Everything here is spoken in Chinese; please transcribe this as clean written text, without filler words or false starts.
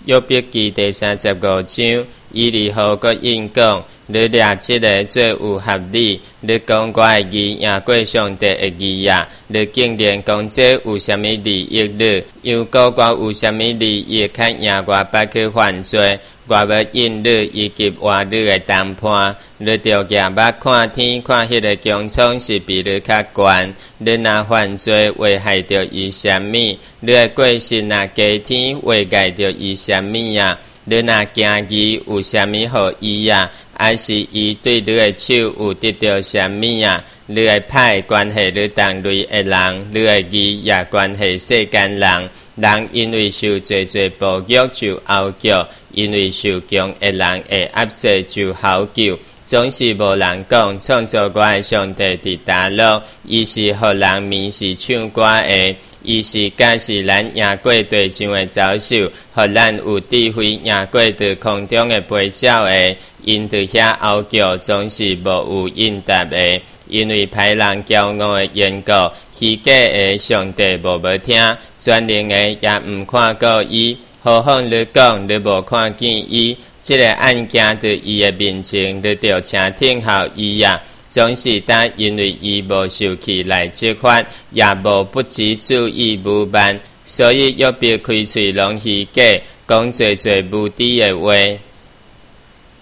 约伯记第35章1-2号佫应讲，你掠即个最有合理，你讲我的义赢过上帝的义啊！你竟然讲这有啥物利益你？又讲我有啥物利益较赢我捌去犯罪？我要引你以及换你的谈判，你着举目看天，看迄个强创是比你较悬。你若犯罪，危害着伊啥物？你的过失若加天，危害着伊啥物啊？你若行义，有啥物互伊啊？还是伊对你的手有得到啥物啊？你的歹关系你同类的人，你的义也关系世间人。人因为受罪报约就拗叫，因为受强的人会压制就好救。总是无人讲创造我的上帝伫叨落，伊是互人迷是唱歌的，伊是假是咱赢过地上的走兽，互咱有智慧赢过伫空中的飞鸟的，因伫遐拗叫总是无有应答的。因为歹人骄傲的缘故，虚假的上帝无要听，全能的也毋看顾伊。何况你讲你无看见伊，这个案件伫伊的面前，你着请听候伊啊！总是当因为伊无受气来执法，也无不知注意无慢，所以约伯开喙拢虚假，讲做无知的话。